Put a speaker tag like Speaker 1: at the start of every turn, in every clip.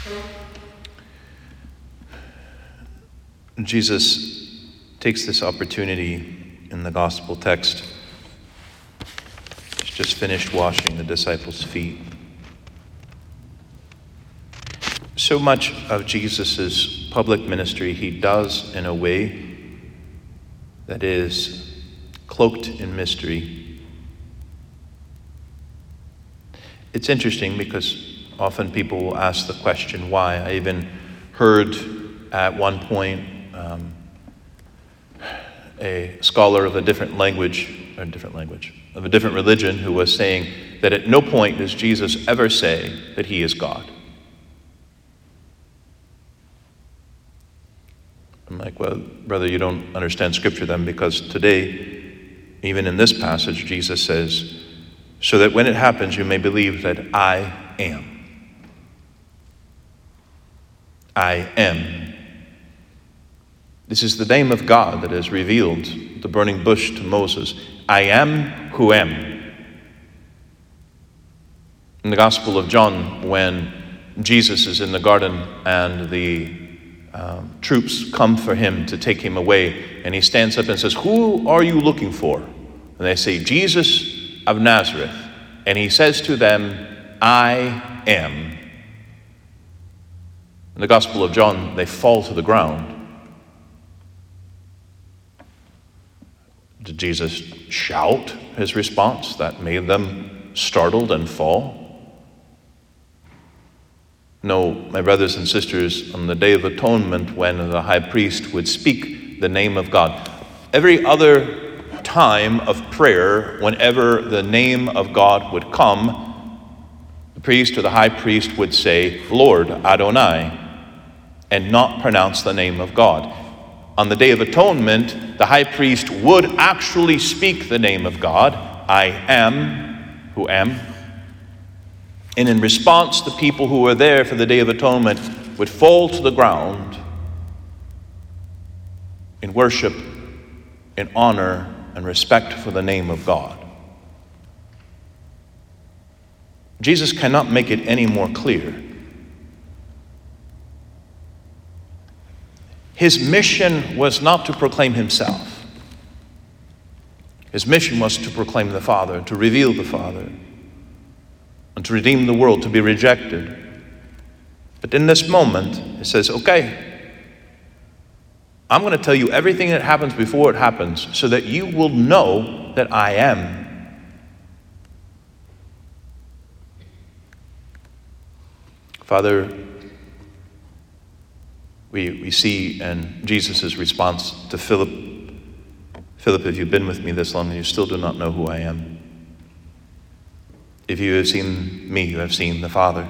Speaker 1: Jesus takes this opportunity in the gospel text. He's just finished washing the disciples' feet. So much of Jesus' public ministry he does in a way that is cloaked in mystery. It's interesting because often people will ask the question why. I even heard at one point a scholar of a different religion who was saying that at no point does Jesus ever say that he is God. I'm like, well, brother, you don't understand Scripture then, because today, even in this passage, Jesus says, so that when it happens, you may believe that I am. I am. This is the name of God that is revealed, the burning bush to Moses. I am who am. In the Gospel of John, when Jesus is in the garden and the troops come for him to take him away, and he stands up and says, who are you looking for? And they say, Jesus of Nazareth. And he says to them, I am. In the Gospel of John, they fall to the ground. Did Jesus shout his response that made them startled and fall? No, my brothers and sisters, on the Day of Atonement, when the high priest would speak the name of God, every other time of prayer, whenever the name of God would come, the priest or the high priest would say, Lord Adonai, and not pronounce the name of God. On the Day of Atonement, the high priest would actually speak the name of God, I am who am. And in response, the people who were there for the Day of Atonement would fall to the ground in worship, in honor, and respect for the name of God. Jesus cannot make it any more clear. His mission was not to proclaim himself. His mission was to proclaim the Father, to reveal the Father, and to redeem the world, to be rejected. But in this moment, he says, okay, I'm going to tell you everything that happens before it happens so that you will know that I am. Father, we see in Jesus' response to Philip, if you've been with me this long and you still do not know who I am, if you have seen me, you have seen the Father.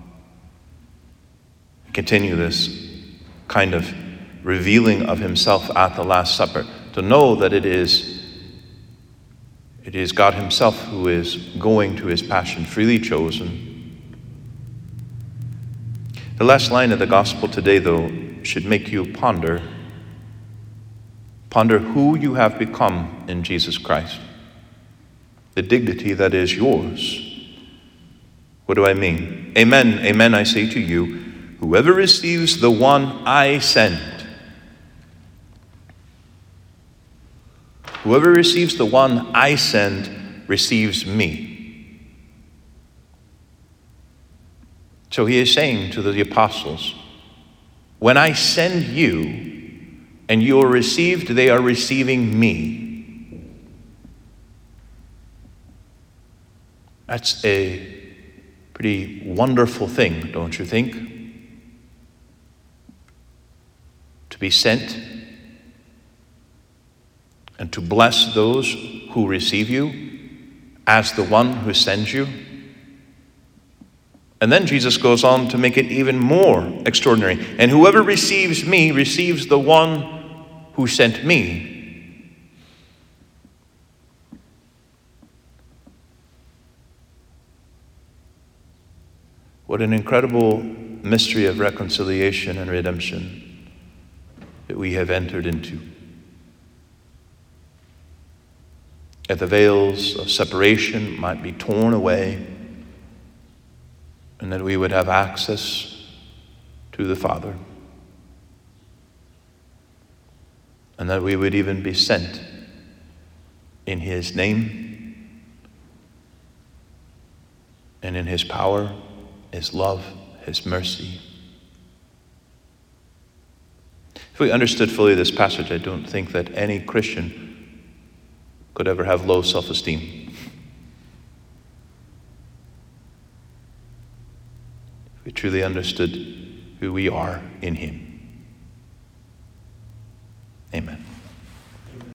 Speaker 1: Continue this kind of revealing of himself at the Last Supper, to know that it is God himself who is going to his passion, freely chosen. The last line of the gospel today, though, should make you ponder who you have become in Jesus Christ. The dignity that is yours. What do I mean? Amen, amen, I say to you, whoever receives the one I send, whoever receives the one I send receives me. So he is saying to the apostles, when I send you and you are received, they are receiving me. That's a pretty wonderful thing, don't you think? To be sent and to bless those who receive you as the one who sends you. And then Jesus goes on to make it even more extraordinary. And whoever receives me receives the one who sent me. What an incredible mystery of reconciliation and redemption that we have entered into. That the veils of separation might be torn away, and that we would have access to the Father, and that we would even be sent in his name and in his power, his love, his mercy. If we understood fully this passage, I don't think that any Christian could ever have low self-esteem. If we truly understood who we are in him.